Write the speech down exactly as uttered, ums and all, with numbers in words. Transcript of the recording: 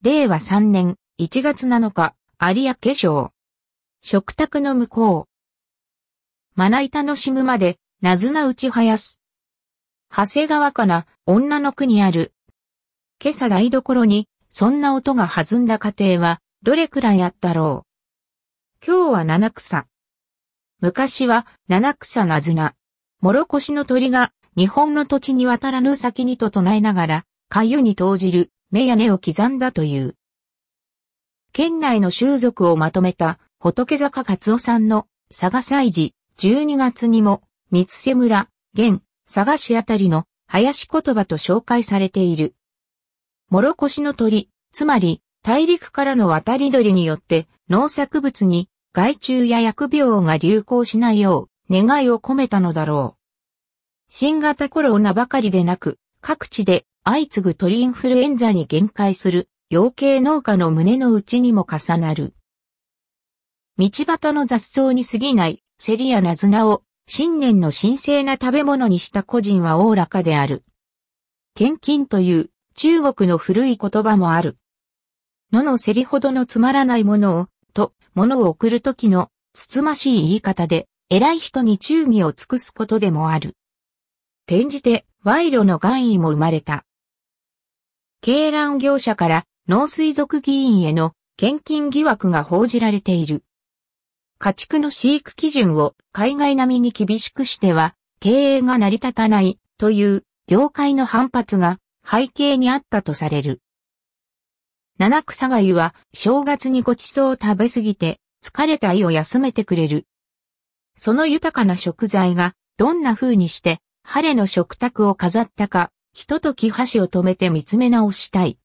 れいわさんねんいちがつなのか、有明省。食卓の向こう。まな板のしむまで、なずな打ちはやす。長谷川かな、女の句にある。今朝台所に、そんな音が弾んだ家庭は、どれくらいあったろう。今日は七草。昔は、七草なずな。もろこしの鳥が、日本の土地に渡らぬ先にと唱えながら、かゆに投じる、目や根を刻んだという。県内の習俗をまとめた、仏坂勝夫さんの、佐賀祭事、じゅうにがつにも、三瀬村、現、佐賀市あたりの、林言葉と紹介されている。もろこしの鳥、つまり、大陸からの渡り鳥によって、農作物に、害虫や疫病が流行しないよう、願いを込めたのだろう。新型コロナばかりでなく、各地で相次ぐ鳥インフルエンザに限界する養鶏農家の胸の内にも重なる。道端の雑草に過ぎないセリやナズナを新年の神聖な食べ物にした個人はおおらかである。献金という中国の古い言葉もある。野のセリほどのつまらないものを、と、物を送るときのつつましい言い方で偉い人に忠義を尽くすことでもある。転じて賄賂の願意も生まれた。鶏卵業者から農水族議員への献金疑惑が報じられている。家畜の飼育基準を海外並みに厳しくしては経営が成り立たないという業界の反発が背景にあったとされる。七草がゆは正月にごちそうを食べすぎて疲れた胃を休めてくれる。その豊かな食材がどんな風にして晴れの食卓を飾ったか、ひととき箸を止めて見つめ直したい。